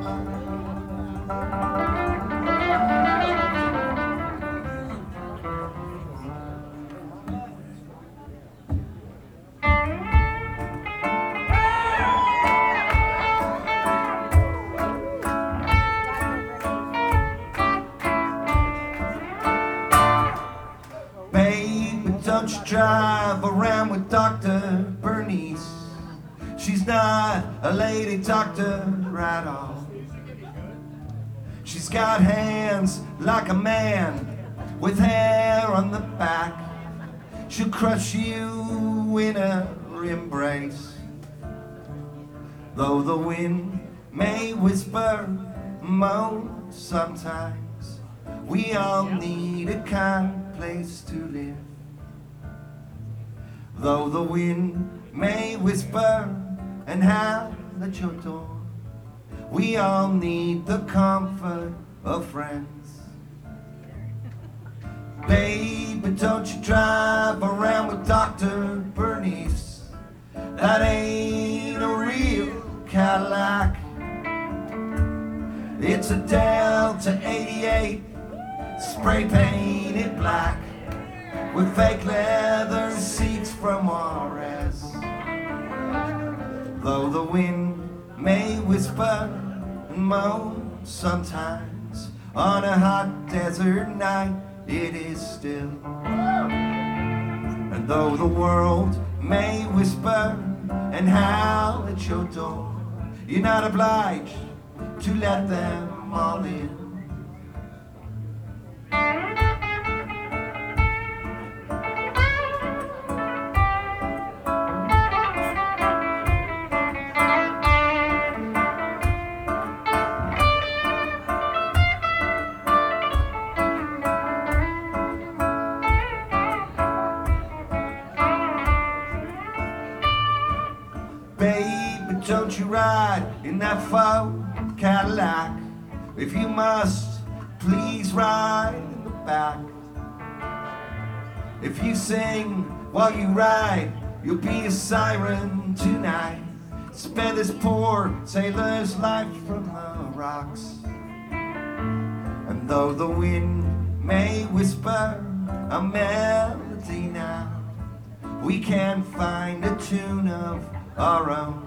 Don't you drive around with Dr. Bernice. She's not a lady doctor at all. She's got hands like a man with hair on the back. She'll crush you in her embrace. Though the wind may whisper, moan sometimes, we all need a kind place to live. Though the wind may whisper and howl at your door, we all need the comfort of friends. Baby, don't you drive around with Dr. Bernice. That ain't a real Cadillac. It's a Delta 88, spray painted black, with fake leather seats from RS. Though the wind may whisper and moan sometimes, on a hot desert night it is still. And though the world may whisper and howl at your door, you're not obliged to let them all in. Baby, don't you ride in that faux Cadillac. If you must, please ride in the back. If you sing while you ride, you'll be a siren tonight. Spare this poor sailor's life from the rocks. And though the wind may whisper a melody now, we can't find a tune of our own.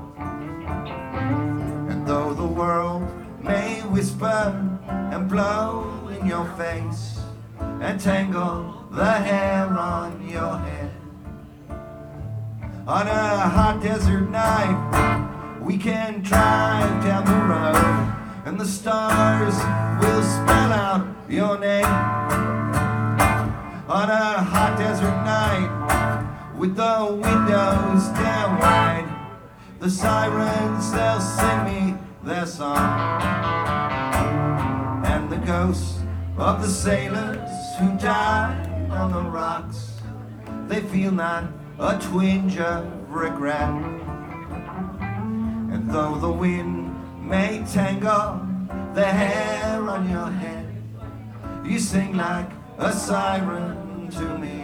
And though the world may whisper and blow in your face and tangle the hair on your head, on a hot desert night we can drive down the road and the stars will spell out your name. On a hot desert night with the windows down wide, the sirens, they'll sing me their song. And the ghosts of the sailors who died on the rocks, they feel not a twinge of regret. And though the wind may tangle the hair on your head, you sing like a siren to me.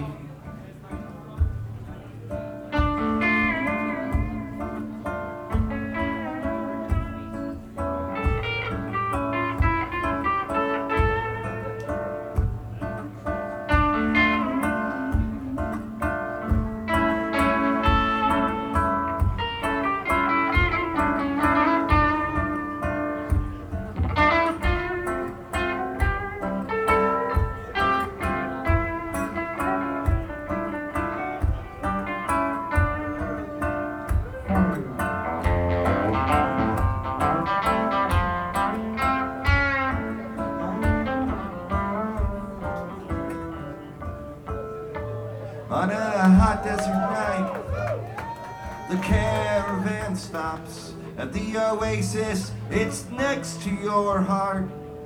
On a hot desert night, the caravan stops at the oasis, it's next to your heart.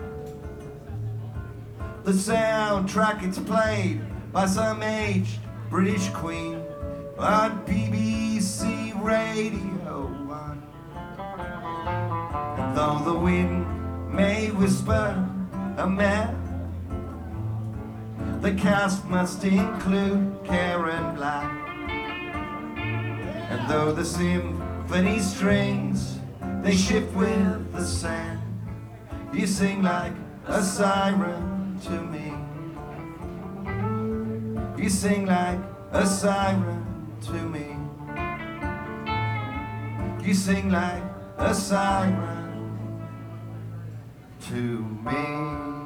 The soundtrack, it's played by some aged British queen on BBC Radio 1. And though the wind may whisper a man, the cast must include Karen Black. And though the symphony strings, they shift with the sand, You sing like a siren to me. You sing like a siren to me. You sing like a siren to me.